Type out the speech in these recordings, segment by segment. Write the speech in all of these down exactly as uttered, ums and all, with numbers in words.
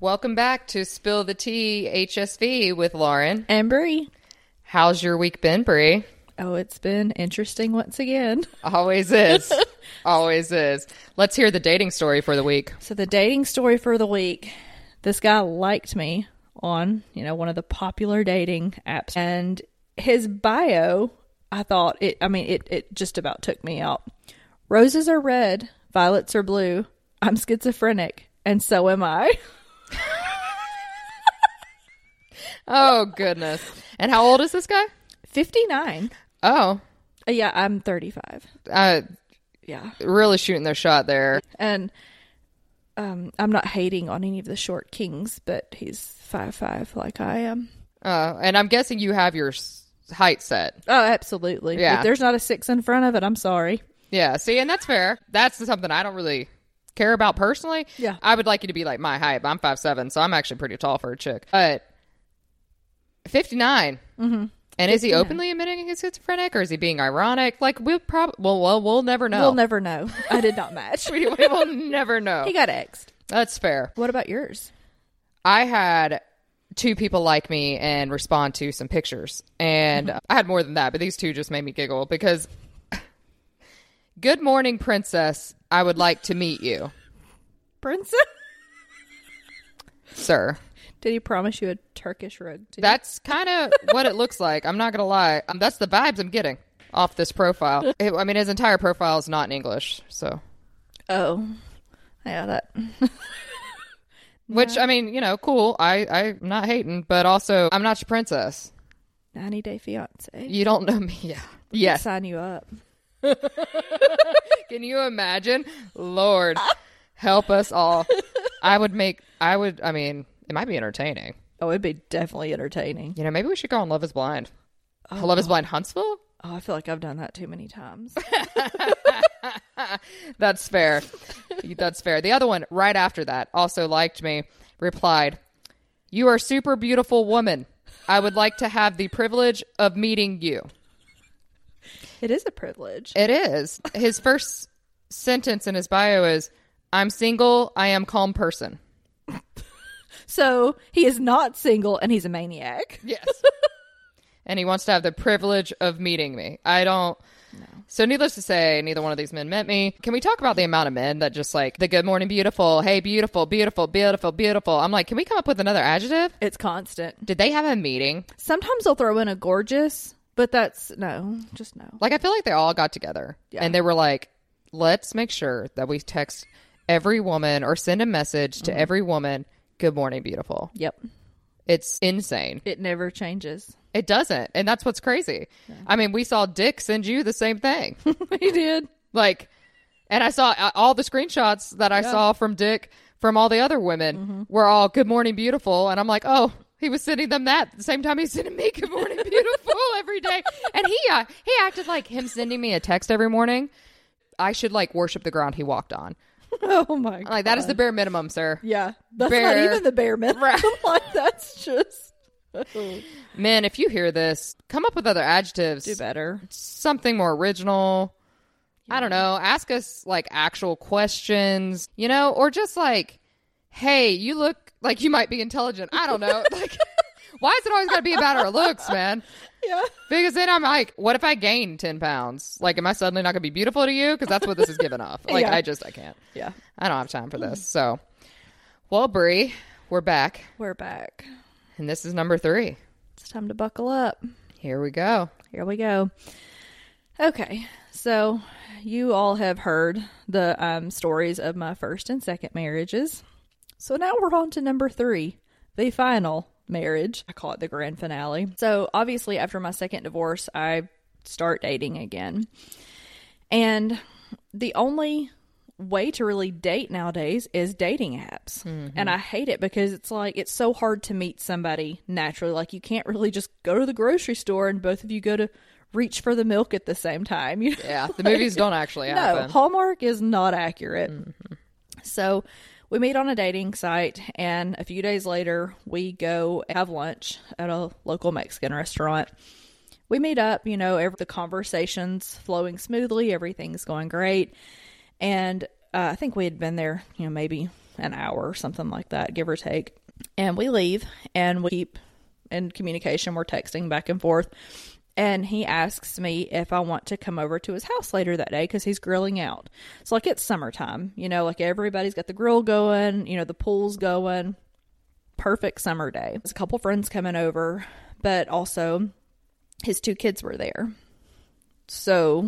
Welcome back to Spill the Tea H S V with Lauren. And Brie. How's your week been, Brie? Oh, it's been interesting once again. Always is. Always is. Let's hear the dating story for the week. So the dating story for the week, this guy liked me on, you know, one of the popular dating apps. And his bio, I thought, it. I mean, it, it just about took me out. Roses are red, violets are blue. I'm schizophrenic, and so am I. Oh, goodness. And how old is this guy? fifty-nine. Oh. Uh, yeah, I'm thirty-five. Uh, yeah. Really shooting their shot there. And um, I'm not hating on any of the short kings, but he's five five like I am. Uh, and I'm guessing you have your s- height set. Oh, absolutely. Yeah. If there's not a six in front of it, I'm sorry. Yeah, see, and that's fair. That's something I don't really care about personally. Yeah. I would like you to be like my height. I'm five seven, so I'm actually pretty tall for a chick. But fifty-nine. Mm-hmm. And is he openly admitting he's schizophrenic, or is he being ironic? Like, we'll probably, well, well, we'll never know. We'll never know. I did not match. we, we will never know. He got X'd. That's fair. What about yours? I had two people like me and respond to some pictures. And mm-hmm. I had more than that, but these two just made me giggle because, good morning, princess. I would like to meet you. Princess? Sir. Did he promise you a Turkish rug too? That's kind of what it looks like. I'm not going to lie. Um, that's the vibes I'm getting off this profile. It, I mean, his entire profile is not in English, so. Oh. Yeah, that. Which, I mean, you know, cool. I, I'm not hating, but also, I'm not your princess. ninety Day Fiance. You don't know me. Yeah. We Yes. can sign you up. Can you imagine? Lord, help us all. I would make, I would, I mean, it might be entertaining. Oh, it'd be definitely entertaining. You know, maybe we should go on Love is Blind. Oh, Love is Blind Huntsville? Oh, I feel like I've done that too many times. That's fair. That's fair. The other one, right after that, also liked me, replied, "You are a super beautiful woman. I would like to have the privilege of meeting you." It is a privilege. It is. His first sentence in his bio is, "I'm single. I am calm person." So he is not single and he's a maniac. Yes. And he wants to have the privilege of meeting me. I don't. No. So needless to say, neither one of these men met me. Can we talk about the amount of men that just like the good morning beautiful, hey beautiful, beautiful, beautiful, beautiful. I'm like, can we come up with another adjective? It's constant. Did they have a meeting? Sometimes they'll throw in a gorgeous, but that's no, just no. Like, I feel like they all got together Yeah. and they were like, let's make sure that we text every woman or send a message to Mm-hmm. every woman, good morning beautiful. Yep. It's insane. It never changes. It doesn't. And that's what's crazy. Yeah. I mean, we saw Dick send you the same thing. He did. Like, and I saw uh, all the screenshots that I Yeah. saw from Dick from all the other women mm-hmm. were all good morning beautiful. And I'm like, oh, he was sending them that at the same time he's sending me good morning beautiful every day. And he, uh, he acted like him sending me a text every morning. I should like worship the ground he walked on. Oh my God. Like, that is the bare minimum, sir. Yeah. That's bare, not even the bare minimum. Right. Like, that's just. Men, if you hear this, come up with other adjectives. Do better. Something more original. Yeah. I don't know. Ask us like actual questions, you know, or just like, hey, you look like you might be intelligent. I don't know. Like, why is it always got to be about our looks, man? Yeah. Because then I'm like, what if I gain ten pounds? Like, am I suddenly not going to be beautiful to you? Because that's what this is giving off. Like, yeah. I just, I can't. Yeah. I don't have time for this. So, well, Brie, we're back. We're back. And this is number three. It's time to buckle up. Here we go. Here we go. Okay. So, you all have heard the um, stories of my first and second marriages. So, now we're on to number three, the final marriage. I call it the grand finale. So, obviously, after my second divorce, I start dating again. And the only way to really date nowadays is dating apps. Mm-hmm. And I hate it because it's like, it's so hard to meet somebody naturally. Like, you can't really just go to the grocery store and both of you go to reach for the milk at the same time. You know? Yeah, the movies don't actually happen. No, Hallmark is not accurate. Mm-hmm. So we meet on a dating site, and a few days later, we go have lunch at a local Mexican restaurant. We meet up, you know, every, the conversation's flowing smoothly, everything's going great. And uh, I think we had been there, you know, maybe an hour or something like that, give or take. And we leave and we keep in communication. We're texting back and forth. And he asks me if I want to come over to his house later that day because he's grilling out. So, like, it's summertime, you know, like everybody's got the grill going, you know, the pool's going. Perfect summer day. There's a couple friends coming over, but also his two kids were there. So,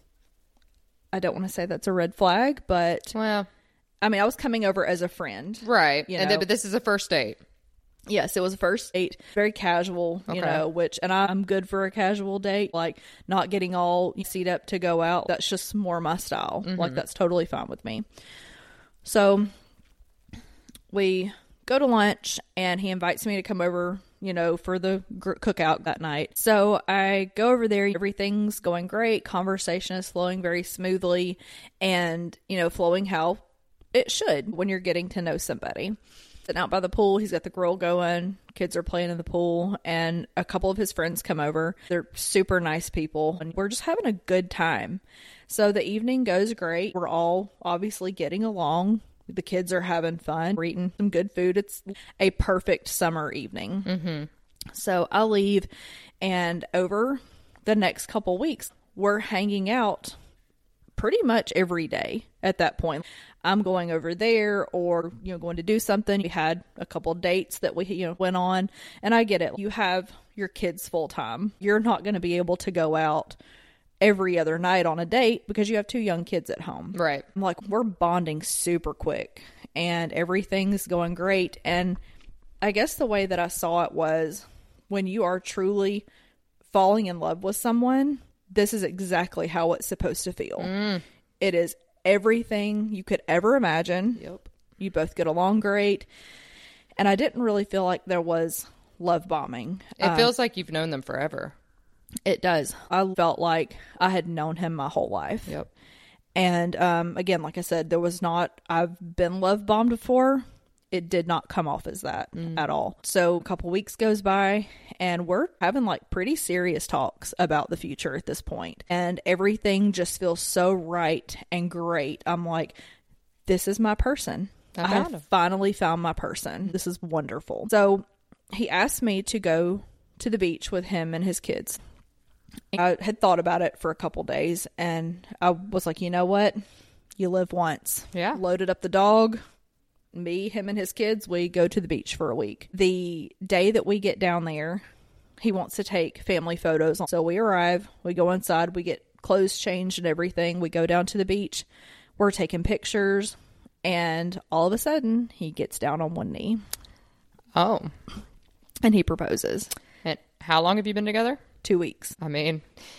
I don't want to say that's a red flag, but, well, I mean, I was coming over as a friend. Right. You and know? then, but this is a first date. Yes, it was a first date, very casual, you Okay. know, which, and I'm good for a casual date, like not getting all seat up to go out. That's just more my style. Mm-hmm. Like, that's totally fine with me. So we go to lunch and he invites me to come over, you know, for the gr- cookout that night. So I go over there. Everything's going great. Conversation is flowing very smoothly and, you know, flowing how it should when you're getting to know somebody. Sitting out by the pool, he's got the grill going, kids are playing in the pool, and a couple of his friends come over. They're super nice people, and we're just having a good time. So the evening goes great. We're all obviously getting along. The kids are having fun. We're eating some good food. It's a perfect summer evening. Mm-hmm. So I leave, and over the next couple weeks, we're hanging out pretty much every day at that point. I'm going over there or, you know, going to do something. We had a couple dates that we, you know, went on, and I get it. You have your kids full time. You're not going to be able to go out every other night on a date because you have two young kids at home. Right. I'm like, we're bonding super quick and everything's going great. And I guess the way that I saw it was when you are truly falling in love with someone, this is exactly how it's supposed to feel. Mm. It is everything you could ever imagine. Yep. You both get along great. And I didn't really feel like there was love bombing. It Um, feels like you've known them forever. It does. I felt like I had known him my whole life. Yep. And um, again, like I said, there was not, I've been love bombed before. It did not come off as that Mm. at all. So a couple weeks goes by and we're having like pretty serious talks about the future at this point. And everything just feels so right and great. I'm like, this is my person. I I found have him. finally found my person. This is wonderful. So he asked me to go to the beach with him and his kids. I had thought about it for a couple days and I was like, you know what? You live once. Yeah. Loaded up the dog. Me, him, and his kids, we go to the beach for a week. The day that we get down there, he wants to take family photos. So we arrive, we go inside, we get clothes changed and everything. We go down to the beach. We're taking pictures. And all of a sudden, he gets down on one knee Oh. and he proposes. And how long have you been together? Two weeks. I mean,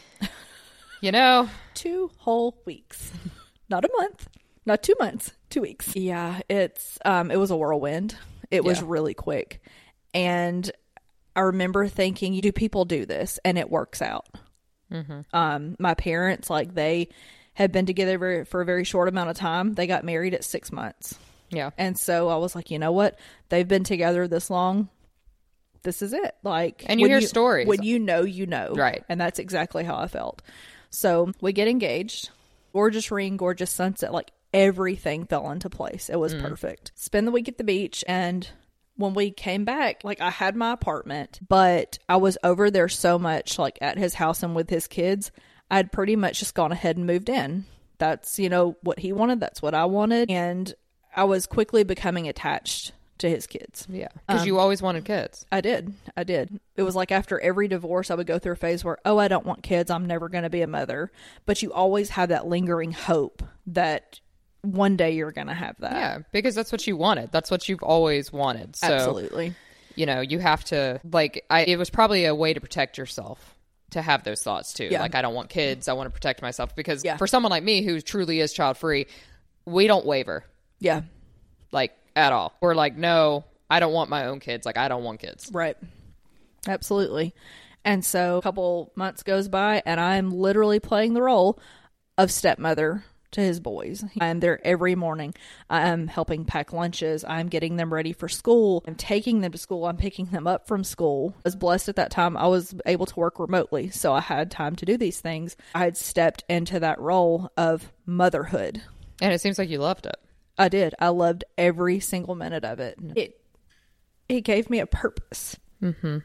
you know. Two whole weeks. Not a month. Not two months. Two weeks. Yeah, it's um, it was a whirlwind. It was Yeah. really quick. And I remember thinking, do people do this? And it works out. Mm-hmm. Um, my parents, like, they had been together very, for a very short amount of time. They got married at six months. Yeah. And so I was like, you know what? They've been together this long. This is it. Like, And you when hear stories. When you know, you know. Right. And that's exactly how I felt. So we get engaged. Gorgeous ring, gorgeous sunset. Like, everything fell into place. It was Mm. perfect. Spend the week at the beach. And when we came back, like, I had my apartment, but I was over there so much, like, at his house and with his kids, I'd pretty much just gone ahead and moved in. That's, you know, what he wanted. That's what I wanted. And I was quickly becoming attached to his kids. Yeah. Because Um, you always wanted kids. I did. I did. It was like after every divorce, I would go through a phase where, oh, I don't want kids. I'm never going to be a mother. But you always have that lingering hope that one day you're going to have that. Yeah. Because that's what you wanted. That's what you've always wanted. So, Absolutely. you know, you have to, like, I, it was probably a way to protect yourself to have those thoughts too. Yeah. Like, I don't want kids. I want to protect myself. Because Yeah. for someone like me who truly is child free, we don't waver, Yeah. like, at all. We're like, no, I don't want my own kids. Like, I don't want kids. Right. Absolutely. And so a couple months goes by and I'm literally playing the role of stepmother to his boys. I'm there every morning. I'm helping pack lunches. I'm getting them ready for school. I'm taking them to school. I'm picking them up from school. I was blessed at that time. I was able to work remotely, so I had time to do these things. I had stepped into that role of motherhood. And it seems like you loved it. I did. I loved every single minute of it. It it gave me a purpose. Mm-hmm.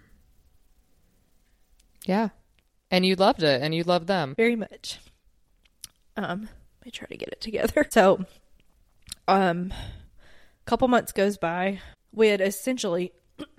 Yeah. And you loved it, and you loved them. Very much. Um, let me try to get it together. So, um, a couple months goes by. We had essentially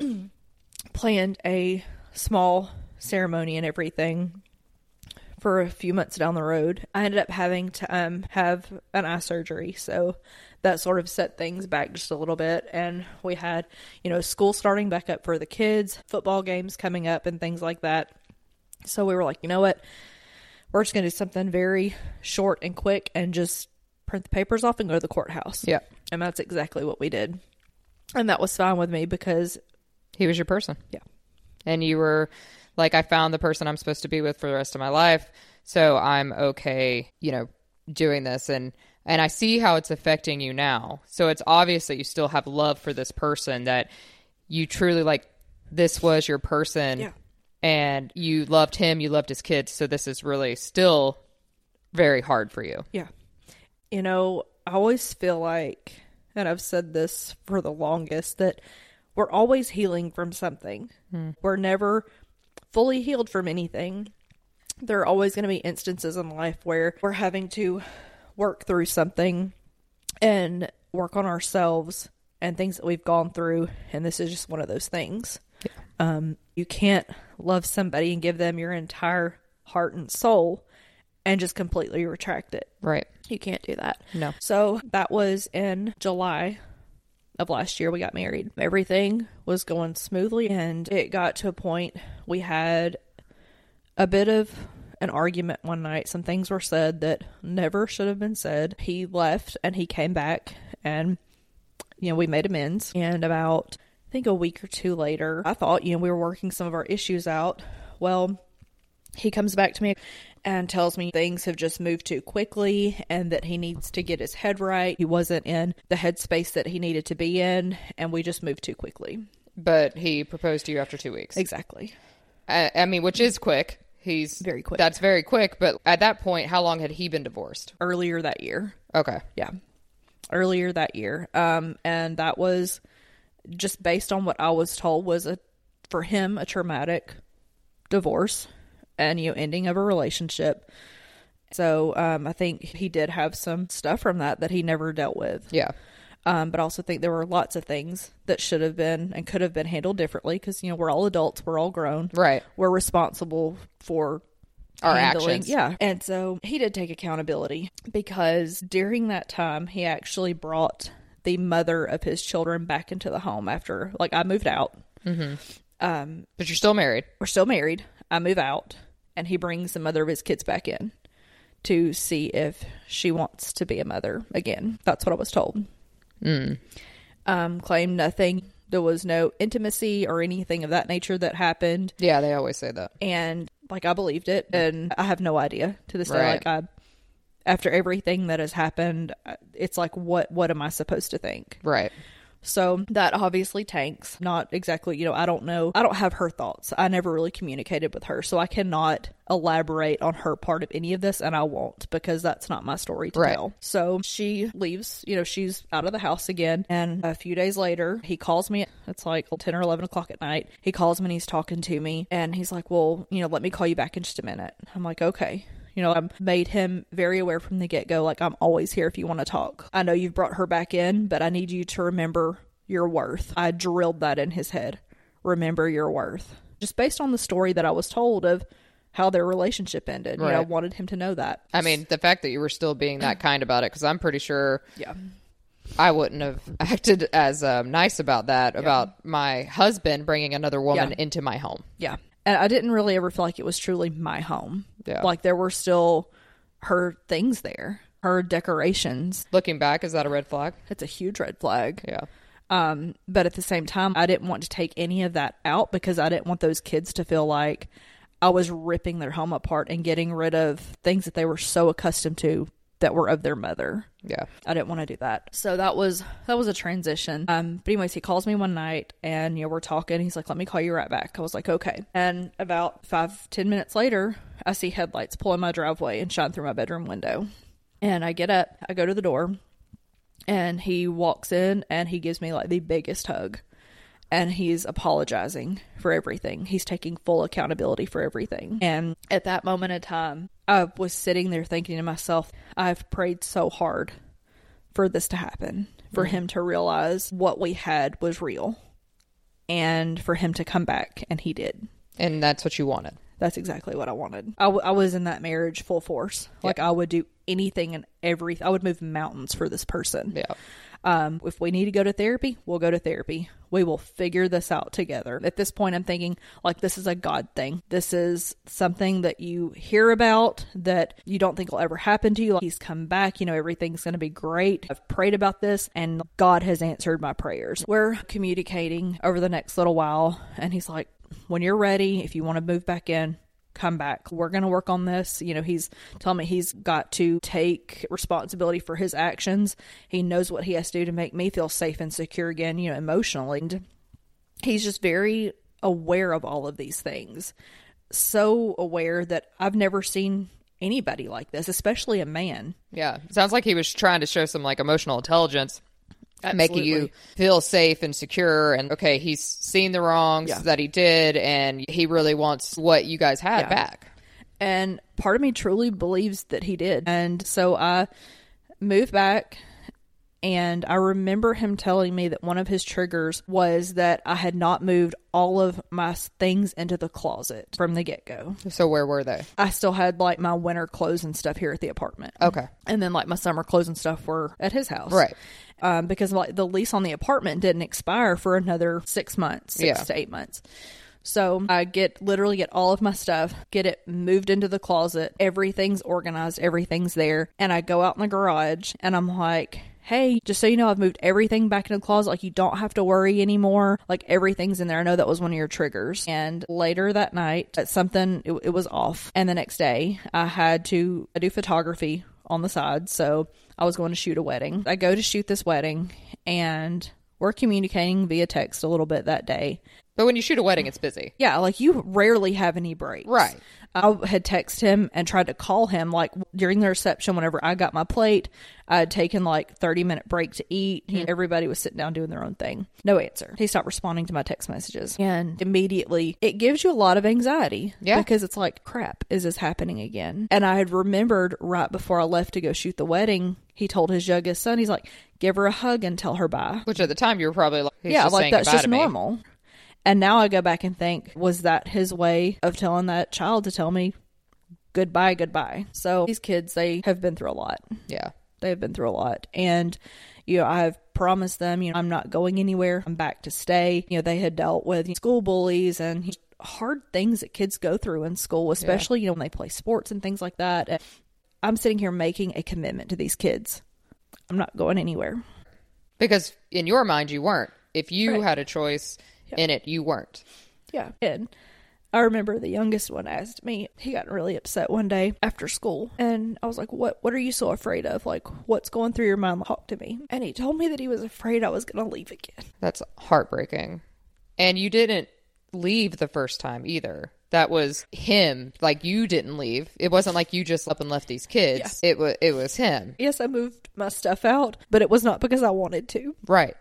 planned a small ceremony and everything for a few months down the road. I ended up having to um have an eye surgery, so that sort of set things back just a little bit. And we had, you know, school starting back up for the kids, football games coming up and things like that. So we were like, you know what? We're just going to do something very short and quick and just print the papers off and go to the courthouse. Yeah. And that's exactly what we did. And that was fine with me because he was your person. Yeah. And you were like, I found the person I'm supposed to be with for the rest of my life. So I'm okay, you know, doing this. And, and I see how it's affecting you now. So it's obvious that you still have love for this person, that you truly like, this was your person. Yeah. And you loved him, you loved his kids, so this is really still very hard for you. Yeah. You know, I always feel like, and I've said this for the longest, that we're always healing from something. Hmm. We're never fully healed from anything. There are always going to be instances in life where we're having to work through something and work on ourselves and things that we've gone through, and this is just one of those things. Yeah. Um, you can't love somebody and give them your entire heart and soul and just completely retract it. Right. You can't do that. No. So that was in July of last year. We got married. Everything was going smoothly, and it got to a point we had a bit of an argument one night. Some things were said that never should have been said. He left and he came back, and, you know, we made amends. And about, I think a week or two later, I thought, you know, we were working some of our issues out. Well, he comes back to me and tells me things have just moved too quickly and that he needs to get his head right. He wasn't in the headspace that he needed to be in, and we just moved too quickly. But he proposed to you after two weeks. Exactly. I, I mean, which is quick. He's very quick. That's very quick. But at that point, how long had he been divorced? Earlier that year. Okay. Yeah. Earlier that year. Um, and that was just based on what I was told was a, for him, a traumatic divorce and, you know, ending of a relationship. So, um, I think he did have some stuff from that that he never dealt with. Yeah. Um, but I also think there were lots of things that should have been and could have been handled differently because, you know, we're all adults. We're all grown. Right. We're responsible for our handling. actions. Yeah. And so he did take accountability because during that time, he actually brought the mother of his children back into the home after, like, I moved out. Mm-hmm. Um, but you're still married. We're still married. I move out, and he brings the mother of his kids back in to see if she wants to be a mother again. That's what I was told. Mm. Um, claimed nothing. There was no intimacy or anything of that nature that happened. Yeah, they always say that. And, like, I believed it, and I have no idea to this day. Right. Like, I, after everything that has happened, it's like, what, what am I supposed to think? Right. So that obviously tanks. Not exactly, you know, I don't know. I don't have her thoughts. I never really communicated with her. So I cannot elaborate on her part of any of this, and I won't because that's not my story to right. tell. So she leaves, you know, she's out of the house again. And a few days later, he calls me. It's like ten or eleven o'clock at night. He calls me and he's talking to me. And he's like, well, you know, let me call you back in just a minute. I'm like, okay. You know, I've made him very aware from the get-go, like, I'm always here if you want to talk. I know you've brought her back in, but I need you to remember your worth. I drilled that in his head. Remember your worth. Just based on the story that I was told of how their relationship ended. Right. You know, I wanted him to know that. I mean, the fact that you were still being that kind about it, because I'm pretty sure yeah. I wouldn't have acted as um, nice about that, yeah. about my husband bringing another woman yeah. into my home. Yeah. And I didn't really ever feel like it was truly my home. Yeah. Like, there were still her things there, her decorations. Looking back, is that a red flag? It's a huge red flag. Yeah. Um, but at the same time, I didn't want to take any of that out because I didn't want those kids to feel like I was ripping their home apart and getting rid of things that they were so accustomed to that were of their mother. Yeah. I didn't want to do that. So that was, that was a transition. Um, but anyways, he calls me one night and, you know, we're talking. He's like, let me call you right back. I was like, okay. And about five, ten minutes later, I see headlights pull in my driveway and shine through my bedroom window. And I get up, I go to the door, And he walks in and he gives me like the biggest hug. And he's apologizing for everything. He's taking full accountability for everything. And at that moment in time, I was sitting there thinking to myself, I've prayed so hard for this to happen, for mm-hmm. him to realize what we had was real, and for him to come back, and he did. And that's what you wanted. That's exactly what I wanted. I, w- I was in that marriage full force. Yep. Like, I would do anything and everything. I would move mountains for this person. Yeah. Um, if we need to go to therapy, we'll go to therapy. We will figure this out together. At this point, I'm thinking, like, this is a God thing. This is something that you hear about that you don't think will ever happen to you. Like, he's come back. You know, everything's going to be great. I've prayed about this, and God has answered my prayers. We're communicating over the next little while, and he's like, when you're ready, if you want to move back in, come back. We're going to work on this. You know, he's telling me he's got to take responsibility for his actions. He knows what he has to do to make me feel safe and secure again, you know, emotionally. And he's just very aware of all of these things. So aware that I've never seen anybody like this, especially a man. Yeah. Sounds like he was trying to show some like emotional intelligence. Absolutely. Making you feel safe and secure, and okay, he's seen the wrongs yeah. that he did, and he really wants what you guys had yeah. back. And part of me truly believes that he did. And so I moved back, and I remember him telling me that one of his triggers was that I had not moved all of my things into the closet from the get-go. So where were they? I still had like my winter clothes and stuff here at the apartment. Okay. And then like my summer clothes and stuff were at his house. Right. Um, because like the lease on the apartment didn't expire for another six months, six yeah. to eight months. So I get literally get all of my stuff, get it moved into the closet. Everything's organized. Everything's there. And I go out in the garage and I'm like, hey, just so you know, I've moved everything back into the closet. Like, you don't have to worry anymore. Like, everything's in there. I know that was one of your triggers. And later that night, something, it, it was off. And the next day, I had to I do photography on the side. So I was going to shoot a wedding. I go to shoot this wedding, and we're communicating via text a little bit that day. But when you shoot a wedding, it's busy. Yeah, like, you rarely have any breaks. Right. I had texted him and tried to call him, like, during the reception, whenever I got my plate. I had taken, like, thirty minute break to eat. Mm-hmm. Everybody was sitting down doing their own thing. No answer. He stopped responding to my text messages. And immediately, it gives you a lot of anxiety. Yeah. Because it's like, crap, is this happening again? And I had remembered right before I left to go shoot the wedding, he told his youngest son, he's like, give her a hug and tell her bye. Which at the time, you were probably like, he's yeah, just like, saying that's goodbye just to me. normal. And now I go back and think, was that his way of telling that child to tell me goodbye, goodbye? So these kids, they have been through a lot. Yeah. They have been through a lot. And, you know, I've promised them, you know, I'm not going anywhere. I'm back to stay. You know, they had dealt with you know, school bullies and hard things that kids go through in school, especially, yeah. you know, when they play sports and things like that. And I'm sitting here making a commitment to these kids. I'm not going anywhere. Because in your mind, you weren't. If you Right. had a choice in it, you weren't. Yeah. And I remember the youngest one asked me, he got really upset one day after school. And I was like, what, what are you so afraid of? Like, what's going through your mind? Talk to me. And he told me that he was afraid I was going to leave again. That's heartbreaking. And you didn't leave the first time either. That was him. Like, you didn't leave. It wasn't like you just up and left these kids. Yeah. It was, it was him. Yes, I moved my stuff out, but it was not because I wanted to. Right.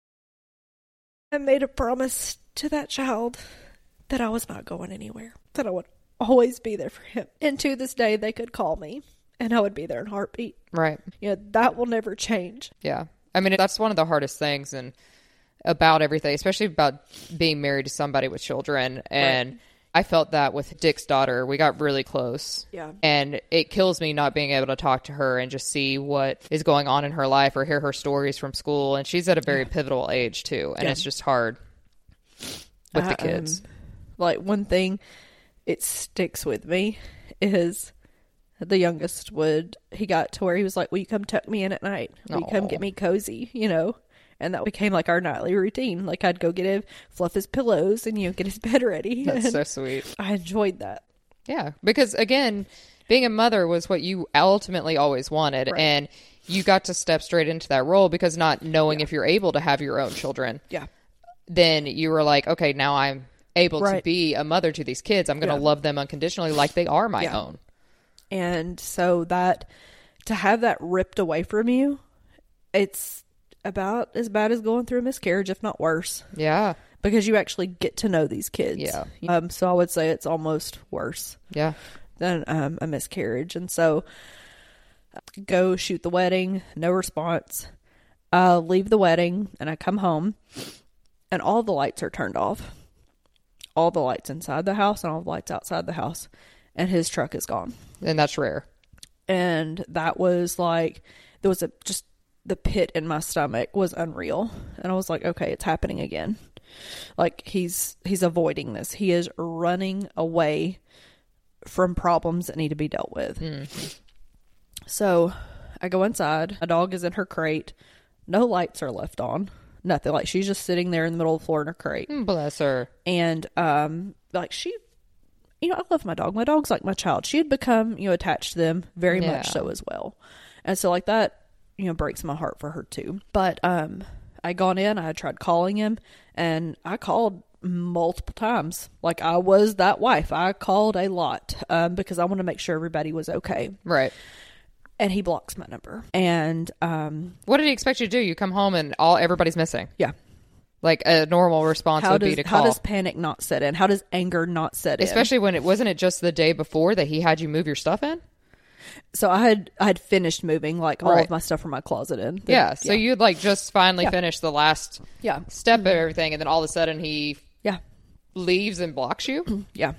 I made a promise to that child that I was not going anywhere, that I would always be there for him. And to this day, they could call me and I would be there in a heartbeat. Right. You know, that will never change. Yeah. I mean, that's one of the hardest things and about everything, especially about being married to somebody with children. And right. I felt that with Dick's daughter. We got really close. Yeah. And it kills me not being able to talk to her and just see what is going on in her life or hear her stories from school. And she's at a very yeah. pivotal age too. And yeah. it's just hard with uh, the kids. Um, like, one thing, it sticks with me is the youngest would, he got to where he was like, will you come tuck me in at night? Will you come get me cozy? You know? And that became like our nightly routine. Like, I'd go get him, fluff his pillows, and, you know, get his bed ready. That's and so sweet. I enjoyed that. Yeah. Because, again, being a mother was what you ultimately always wanted. Right. And you got to step straight into that role because not knowing yeah. if you're able to have your own children. Yeah. Then you were like, okay, now I'm able right. to be a mother to these kids. I'm going to yeah. love them unconditionally like they are my yeah. own. And so that, to have that ripped away from you it's about as bad as going through a miscarriage, if not worse. Yeah. Because you actually get to know these kids. Yeah. Um, so I would say it's almost worse. Yeah. Than um, a miscarriage. And so go shoot the wedding, no response. I leave the wedding and I come home and all the lights are turned off. All the lights inside the house and all the lights outside the house. And his truck is gone. And that's rare. And that was like, there was a, just the pit in my stomach was unreal. And I was like, okay, it's happening again. Like he's, he's avoiding this. He is running away from problems that need to be dealt with. Mm-hmm. So I go inside. A dog is in her crate. No lights are left on. Nothing. Like she's just sitting there in the middle of the floor in her crate. Bless her. And um, like she, you know, I love my dog. My dog's like my child. She had become, you know, attached to them very yeah. much so as well. And so like that, you know, breaks my heart for her too. But um, I gone in. I had tried calling him, and I called multiple times. Like I was that wife. I called a lot um, because I want to make sure everybody was okay. Right. And he blocks my number. And um, what did he expect you to do? You come home and all everybody's missing. Yeah. Like a normal response how would does, be to call. How does panic not set in? How does anger not set in? Especially when it wasn't it just the day before that he had you move your stuff in? So I had I had finished moving like all right. of my stuff from my closet in. The, yeah. So yeah. you'd like just finally yeah. finished the last yeah. step of everything, and then all of a sudden he yeah leaves and blocks you. Yeah.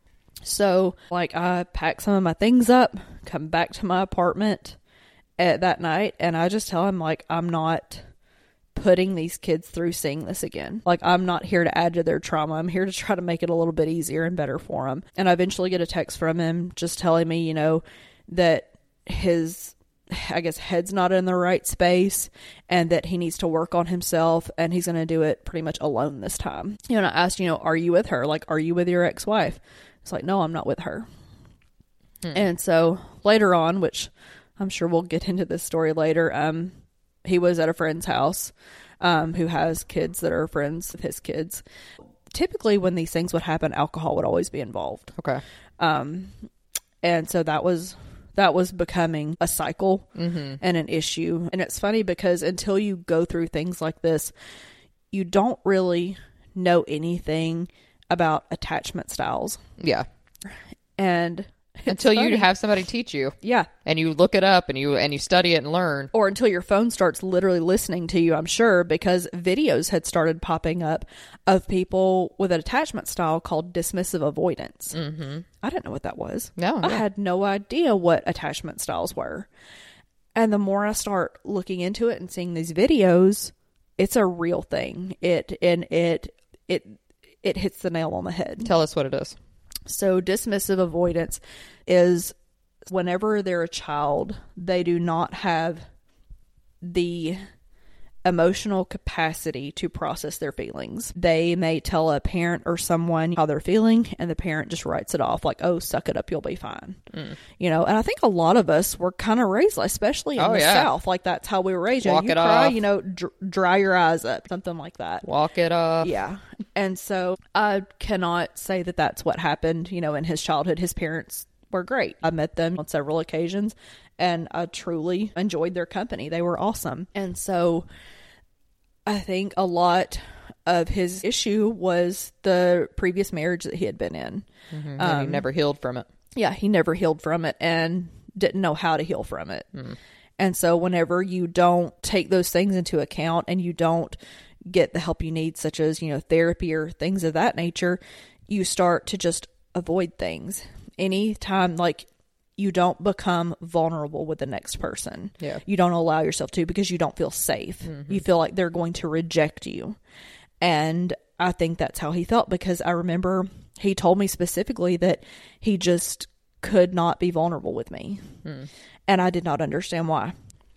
So like I pack some of my things up, come back to my apartment at that night, and I just tell him like I'm not putting these kids through seeing this again. Like I'm not here to add to their trauma. I'm here to try to make it a little bit easier and better for them. And I eventually get a text from him just telling me, you know, that his, I guess, head's not in the right space and that he needs to work on himself, and he's going to do it pretty much alone this time. You know, and I asked, you know, are you with her? Like, are you with your ex-wife? It's like, no, I'm not with her. Hmm. And so later on, which I'm sure we'll get into this story later, um, he was at a friend's house um, who has kids that are friends of his kids. Typically when these things would happen, alcohol would always be involved. Okay. Um, and so that was that was becoming a cycle mm-hmm. and an issue. And it's funny because until you go through things like this, you don't really know anything about attachment styles. Yeah. And until funny. you have somebody teach you. Yeah. And you look it up and you and you study it and learn. Or until your phone starts literally listening to you, I'm sure, because videos had started popping up of people with an attachment style called dismissive avoidance. Mm-hmm. I didn't know what that was. No. I yeah. had no idea what attachment styles were. And the more I start looking into it and seeing these videos, it's a real thing. It and it it it hits the nail on the head. Tell us what it is. So dismissive avoidance is whenever they're a child, they do not have the emotional capacity to process their feelings. They may tell a parent or someone how they're feeling, and the parent just writes it off like, oh, suck it up, you'll be fine. Mm. You know, and I think a lot of us were kind of raised, especially in oh, the yeah. South, like that's how we were raised. Walk you, know, you it cry, off. you know, dr- dry your eyes up, something like that. Walk it off. Yeah. And so I cannot say that that's what happened, you know, in his childhood. His parents were great. I met them on several occasions and I truly enjoyed their company. They were awesome. And so I think a lot of his issue was the previous marriage that he had been in. Mm-hmm. Um, he never healed from it. Yeah, he never healed from it and didn't know how to heal from it. Mm. And so whenever you don't take those things into account and you don't get the help you need, such as, you know, therapy or things of that nature, you start to just avoid things. Anytime, like, you don't become vulnerable with the next person. Yeah. You don't allow yourself to because you don't feel safe. Mm-hmm. You feel like they're going to reject you. And I think that's how he felt, because I remember he told me specifically that he just could not be vulnerable with me. Mm. And I did not understand why.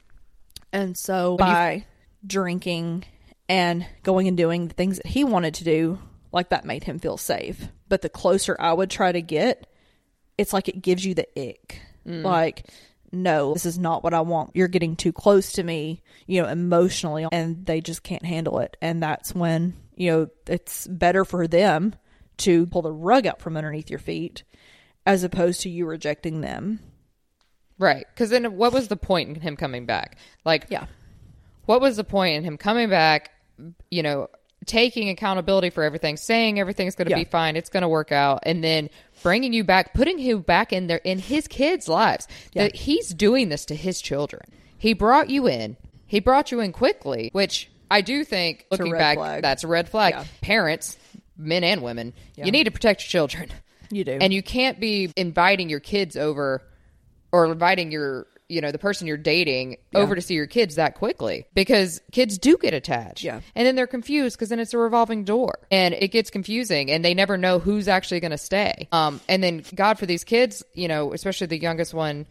And so when by you... drinking and going and doing the things that he wanted to do, like, that made him feel safe. But the closer I would try to get, it's like it gives you the ick. Mm. Like, no, this is not what I want. You're getting too close to me, you know, emotionally, and they just can't handle it. And that's when, you know, it's better for them to pull the rug out from underneath your feet as opposed to you rejecting them. Right. Because then what was the point in him coming back? Like, yeah. what was the point in him coming back, you know, taking accountability for everything, saying everything's going to Yeah. be fine, it's going to work out, and then bringing you back, putting you back in there in his kids' lives. Yeah. That he's doing this to his children. He brought you in. He brought you in quickly, which I do think, It's a looking red back, flag. that's a red flag. Yeah. Parents, men and women, Yeah. you need to protect your children. You do. And you can't be inviting your kids over or inviting your, you know, the person you're dating over to see your kids that quickly, because kids do get attached. Yeah. And then they're confused because then it's a revolving door and it gets confusing and they never know who's actually going to stay. Um, and then God, for these kids, you know, especially the youngest one,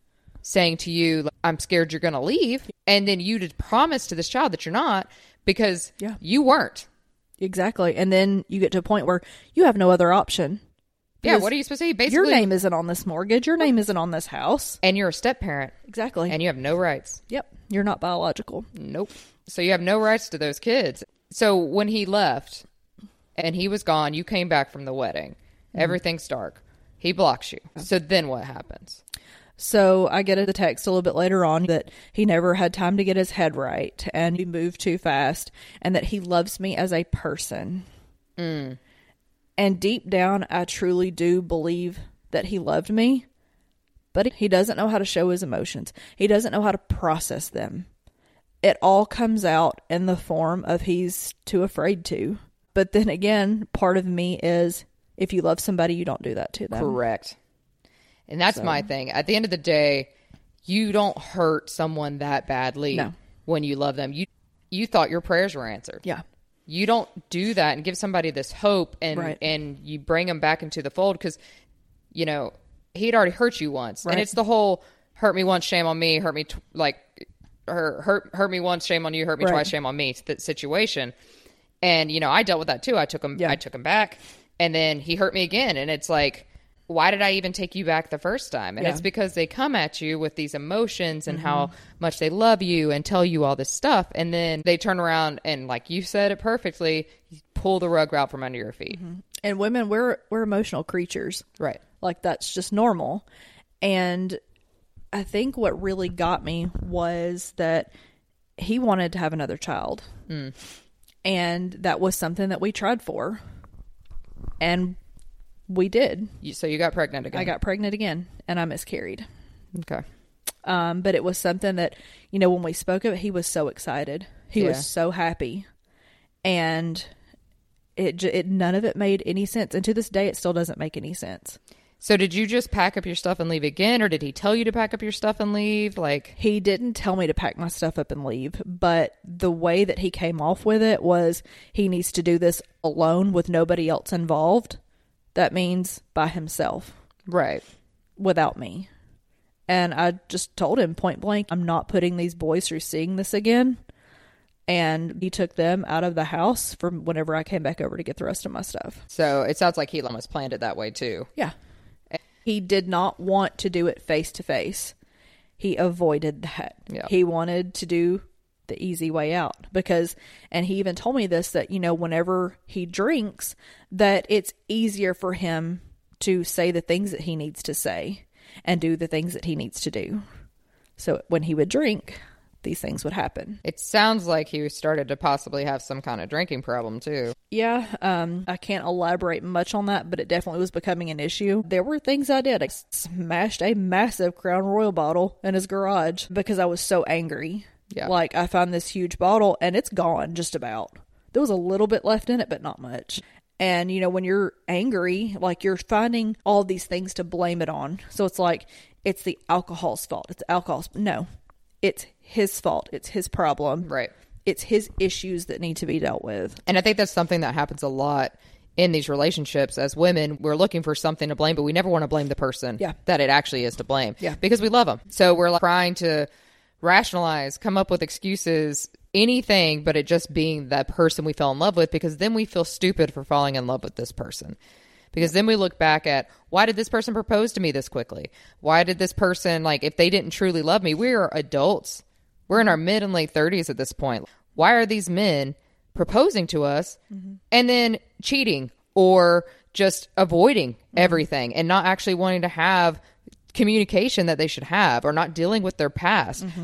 saying to you, like, I'm scared you're going to leave. And then you to promise to this child that you're not, because Yeah. you weren't. Exactly. And then you get to a point where you have no other option. Yeah. Because What are you supposed to say? Basically, Your name isn't on this mortgage. Your name isn't on this house. and you're a step parent Exactly. and you have no rights. Yep. You're not biological. Nope. So you have no rights to those kids. So when he left and he was gone, you came back from the wedding. Everything's dark. He blocks you. So then what happens? So I get a text a little bit later on that he never had time to get his head right and he moved too fast and that he loves me as a person. Mm. And deep down, I truly do believe that he loved me, but he doesn't know how to show his emotions. He doesn't know how to process them. It all comes out in the form of he's too afraid to. But then again, part of me is, if you love somebody, you don't do that to them. Correct. And that's So- my thing. At the end of the day, you don't hurt someone that badly No. when you love them. You you thought your prayers were answered. Yeah. You don't do that and give somebody this hope and Right. and you bring them back into the fold because, you know, he'd already hurt you once. Right. And it's the whole hurt me once, shame on me, hurt me, t- like, her, hurt, hurt me once, shame on you, hurt me Right. twice, shame on me th- situation. And, you know, I dealt with that too. I took him, Yeah. I took him back and then he hurt me again. And it's like, why did I even take you back the first time? And Yeah. it's because they come at you with these emotions and how much they love you and tell you all this stuff. And then they turn around and, like you said it perfectly, pull the rug out from under your feet. And women, we're we're emotional creatures. Right. Like, that's just normal. And I think what really got me was that he wanted to have another child. Mm. And that was something that we tried for. And we did. You, so you got pregnant again. I got pregnant again and I miscarried. Okay. Um, but it was something that, you know, when we spoke of it, he was so excited. He Yeah. was so happy. And it, j- it none of it made any sense. And to this day, it still doesn't make any sense. So did you just pack up your stuff and leave again, or did he tell you to pack up your stuff and leave? Like, He didn't tell me to pack my stuff up and leave, but the way that he came off with it was he needs to do this alone with nobody else involved. That means by himself, right. without me. And I just told him point blank, I'm not putting these boys through seeing this again. And he took them out of the house from whenever I came back over to get the rest of my stuff. So it sounds like he almost planned it that way too. Yeah. He did not want to do it face to face. He avoided that. Yeah. He wanted to do the easy way out because, and he even told me this, that, you know, whenever he drinks, that it's easier for him to say the things that he needs to say and do the things that he needs to do. So when he would drink, these things would happen. It sounds like he started to possibly have some kind of drinking problem too. Yeah, um, I can't elaborate much on that, but it definitely was becoming an issue. There were things I did. I smashed a massive Crown Royal bottle in his garage because I was so angry. Yeah. Like, I found this huge bottle and it's gone just about. There was a little bit left in it, but not much. And, you know, when you're angry, like, you're finding all these things to blame it on. So it's like, it's the alcohol's fault. It's alcohol's. No, it's his fault. It's his problem. Right. It's his issues that need to be dealt with. And I think that's something that happens a lot in these relationships. As women, we're looking for something to blame, but we never want to blame the person Yeah. that it actually is to blame. Yeah. Because we love them. So we're like trying to rationalize, come up with excuses, anything, but it just being that person we fell in love with, because then we feel stupid for falling in love with this person. Because then we look back at, why did this person propose to me this quickly? Why did this person, like, if they didn't truly love me, we are adults. We're in our mid and late thirties at this point. Why are these men proposing to us mm-hmm. and then cheating or just avoiding mm-hmm. everything and not actually wanting to have communication that they should have, or not dealing with their past? Mm-hmm.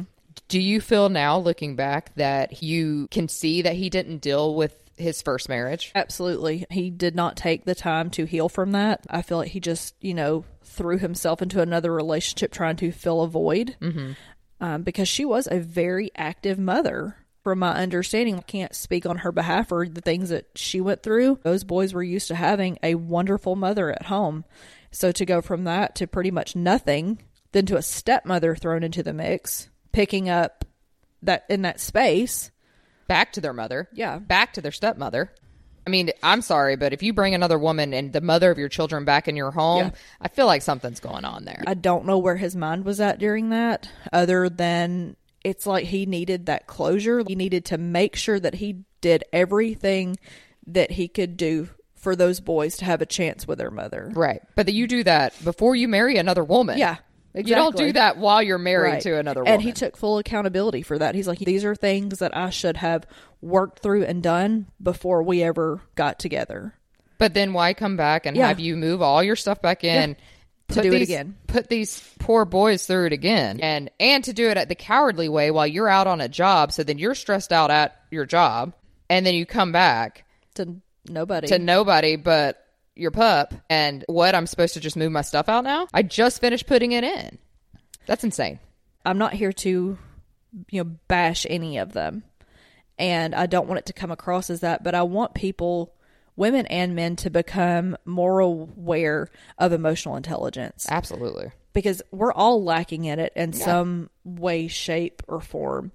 Do you feel now, looking back, that you can see that he didn't deal with his first marriage? Absolutely. He did not take the time to heal from that. I feel like he just, you know, threw himself into another relationship trying to fill a void. Mm-hmm. Um, because she was a very active mother. From my understanding, I can't speak on her behalf or the things that she went through. Those boys were used to having a wonderful mother at home. So to go from that to pretty much nothing, then to a stepmother thrown into the mix, picking up that in that space. Back to their mother. Yeah. Back to their stepmother. I mean, I'm sorry, but if you bring another woman and the mother of your children back in your home, yeah. I feel like something's going on there. I don't know where his mind was at during that, other than it's like he needed that closure. He needed to make sure that he did everything that he could do for those boys to have a chance with their mother. Right. But that you do that before you marry another woman. Yeah. Exactly. You don't do that while you're married right. to another woman. And he took full accountability for that. He's like, these are things that I should have worked through and done before we ever got together. But then why come back and yeah. have you move all your stuff back in, yeah. to do these, it again, put these poor boys through it again, and and to do it at the cowardly way while you're out on a job. So then you're stressed out at your job, and then you come back to nobody, to nobody but your pup. And what, I'm supposed to just move my stuff out now? I just finished putting it in. That's insane. I'm not here to, you know, bash any of them, and I don't want it to come across as that, but I want people, women and men, to become more aware of emotional intelligence. Absolutely. Because we're all lacking in it in yeah. some way, shape, or form.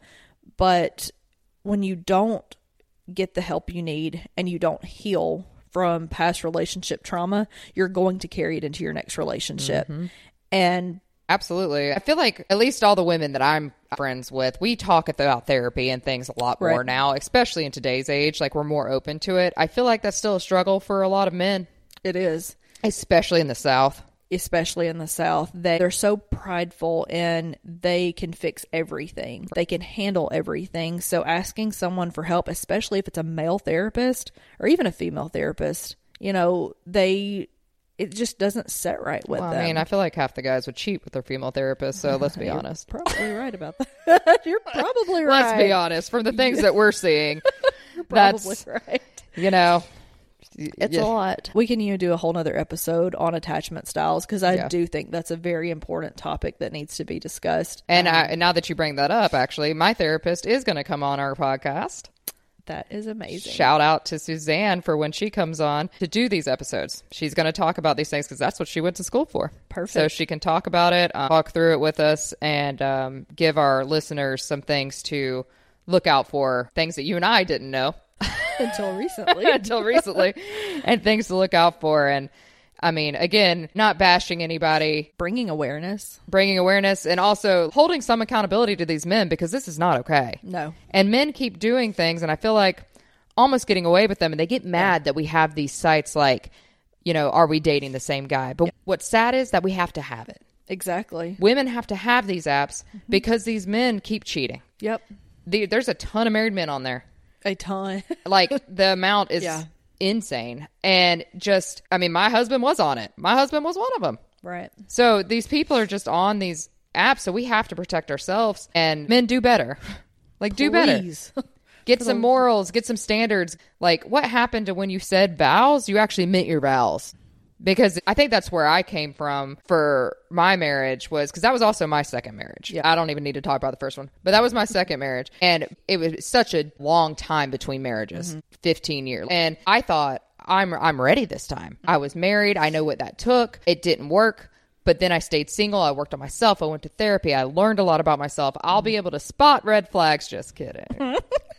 But when you don't get the help you need and you don't heal from past relationship trauma, you're going to carry it into your next relationship. Mm-hmm. And absolutely. I feel like at least all the women that I'm friends with, we talk about therapy and things a lot more right. now, especially in today's age. Like, we're more open to it. I feel like that's still a struggle for a lot of men. It is. Especially in the South. Especially in the South. They, they're so prideful and they can fix everything. They can handle everything. So asking someone for help, especially if it's a male therapist or even a female therapist, you know, they... it just doesn't sit right with well, them. I mean, I feel like half the guys would cheat with their female therapists, so let's be You're honest. Probably right about that. You're probably right. Let's be honest. From the things that we're seeing, You're probably that's, right. You know. It's yeah. a lot. We can, you know, do a whole nother episode on attachment styles, because I yeah. do think that's a very important topic that needs to be discussed. And, um, I, and now that you bring that up, actually, my therapist is going to come on our podcast. That is amazing. Shout out to Suzanne for when she comes on to do these episodes. She's going to talk about these things because that's what she went to school for. Perfect. So she can talk about it, uh, talk through it with us, and um, give our listeners some things to look out for, things that you and I didn't know. Until recently. Until recently. And things to look out for. And I mean, again, not bashing anybody. Bringing awareness. Bringing awareness, and also holding some accountability to these men, because this is not okay. No. And men keep doing things, and I feel like almost getting away with them, and they get mad yeah. that we have these sites like, you know, are we dating the same guy? But yeah. what's sad is that we have to have it. Exactly. Women have to have these apps mm-hmm. because these men keep cheating. Yep. The, there's a ton of married men on there. A ton. Like, the amount is... yeah. insane. And just, I mean, my husband was on it. My husband was one of them. Right. So these people are just on these apps, so we have to protect ourselves, and men do better. Like, Please. do better. Get some morals, get some standards. Like, what happened to when you said vows? You actually meant your vows. Because I think that's where I came from for my marriage, was because that was also my second marriage. Yeah. I don't even need to talk about the first one, but that was my second marriage. And it was such a long time between marriages, mm-hmm. fifteen years. And I thought, I'm I'm ready this time. I was married. I know what that took. It didn't work. But then I stayed single. I worked on myself. I went to therapy. I learned a lot about myself. I'll be able to spot red flags. Just kidding.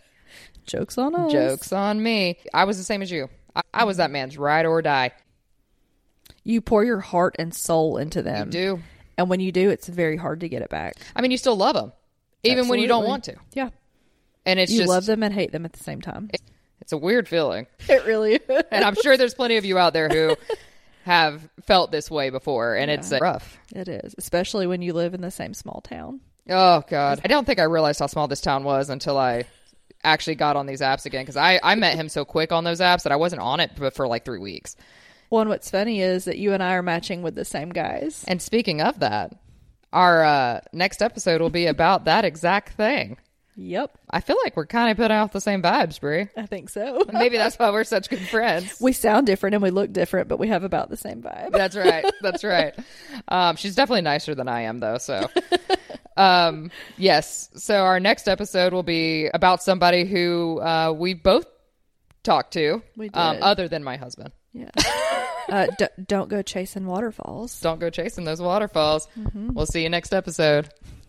Joke's on us. Joke's on me. I was the same as you. I, I was that man's ride or die. You pour your heart and soul into them. You do. And when you do, it's very hard to get it back. I mean, you still love them. Even Absolutely. When you don't want to. Yeah. And it's you just... You love them and hate them at the same time. It, it's a weird feeling. It really is. And I'm sure there's plenty of you out there who have felt this way before. And yeah. it's uh, rough. It is. Especially when you live in the same small town. Oh, God. I don't think I realized how small this town was until I actually got on these apps again. Because I, I met him so quick on those apps that I wasn't on it for like three weeks. Well, and what's funny is that you and I are matching with the same guys. And speaking of that, our uh, next episode will be about that exact thing. Yep. I feel like we're kind of putting out the same vibes, Brie. I think so. Maybe that's why we're such good friends. We sound different and we look different, but we have about the same vibe. That's right. That's right. Um, she's definitely nicer than I am, though. So, um, yes. So our next episode will be about somebody who uh, we both talked to, We did. Um, other than my husband. Yeah. uh, d- don't go chasing waterfalls. Don't go chasing those waterfalls. Mm-hmm. We'll see you next episode.